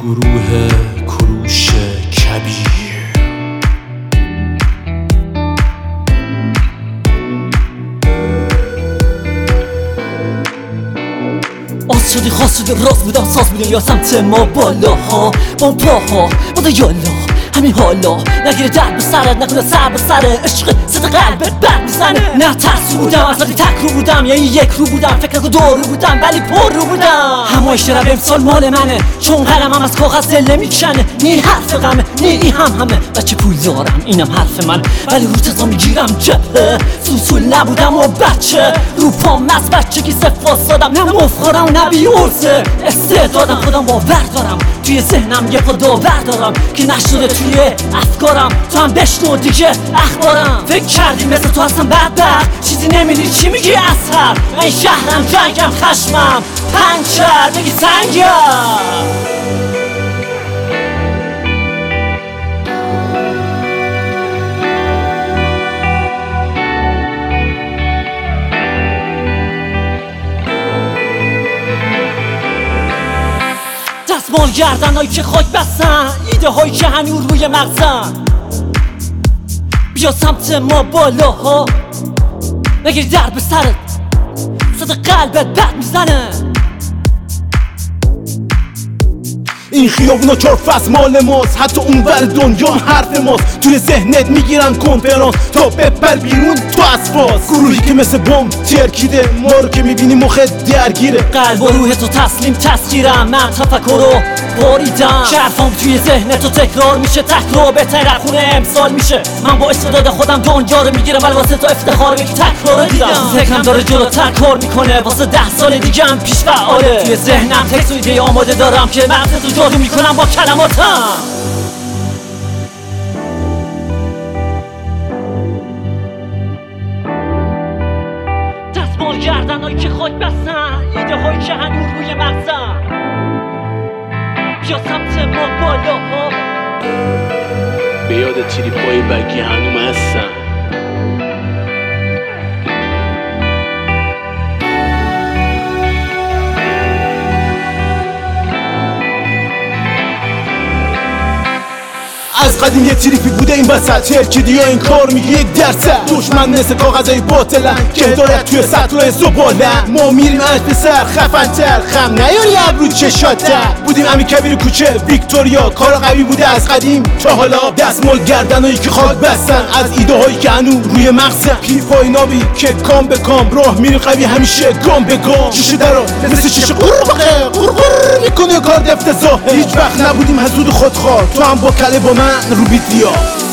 گروه کروش کبیر. آز شدی خواست شده راست بودم ساز بودم یا سمت ما بالاها با اون پاها بادا یالا همین حالا نگیره درد به سرت نکنه سر به سره عشق صد قلبت بد میزنه. نه ترسو بودم از وقتی تک رو بودم یعنی یک رو بودم فکر نکن دو رو بودم ولی پر رو بودم. همایش رب امسال مال منه چون قلمم از کاغذ دل نمیکنه. نی حرف غمه نی این همه بچه پول دارم اینم حرف من ولی رو تزا میگیرم جبه سوسول نبودم و بچه رو پام از بچگی سفاس دادم نه مفخورم و نه بیورزه استعدادم خودم باور دارم توی ذهنم یه پا داور دارم که نشده توی افکارم تو هم بشنو دیگه اخبارم. فکر کردی مثل تو هستم بدبخت چیزی نمیدی چی میگی اصغر این شهرم جنگم خشمم پنچر بگی سنگم. دستمال گردن هایی که خاک بستن ایده هایی که هنوز روی مغزن بیا سمت ما بالاها نگیر درد به سرت صد قلبت بد میزنه. این خیابونا چار فصل مال ماست حتی اون ور دنیا حرف ماست توی ذهنت میگیرن کنفرانس تا بپر بیرون تو اسفاس. گروهی که مثل بمب ترکیده ما رو که میبینی مخت درگیره. قلب و روح تو تسلیم تسخیرم من تفکر رو باریدم شرفام توی ذهنت تو تکرار میشه تکرار بهتر خونه امسال میشه. من با استعداد خودم دنیا رو میگیرم ولی واسه تو افتخار بگی تکرار دیدم. ذهنم داره جلوتر کار میکنه واسه 10 سال دیگه هم پیش فعاله. توی ذهنم تکس و ایده آماده دارم که مغز تو جادو میکنم با کلماتم. دستمال گردن هایی که خاک بستن ایده هایی که هنوز روی مغزن بیا سمت ما بالاها به یاد تریپای بگی هنوم هستن. از قدیم یه تریپی بوده این وسط ترکیدی ها این کار میگی 1% دشمن مثل کاغذهای باطلن که هدایت توی سطرهای زبالن. ما میریم از پسر خفن‌تر خم نیاری ابرو چشاتر بودیم امی کبیر کوچه ویکتوریا کارا قوی بوده از قدیم تا حالا. دستمال گردنایی که خاک بستن از ایده هایی که هنوز روی مغزن پیپای نابی که کام به کام راه میری قوی همیشه گام به گام. شیشه درا مثل شیشه قرقه قرقر میکنه کار افتضاحه. هیچ وقت نبودیم حسود خودخواه تو هم با کله با من رو بیت بیا.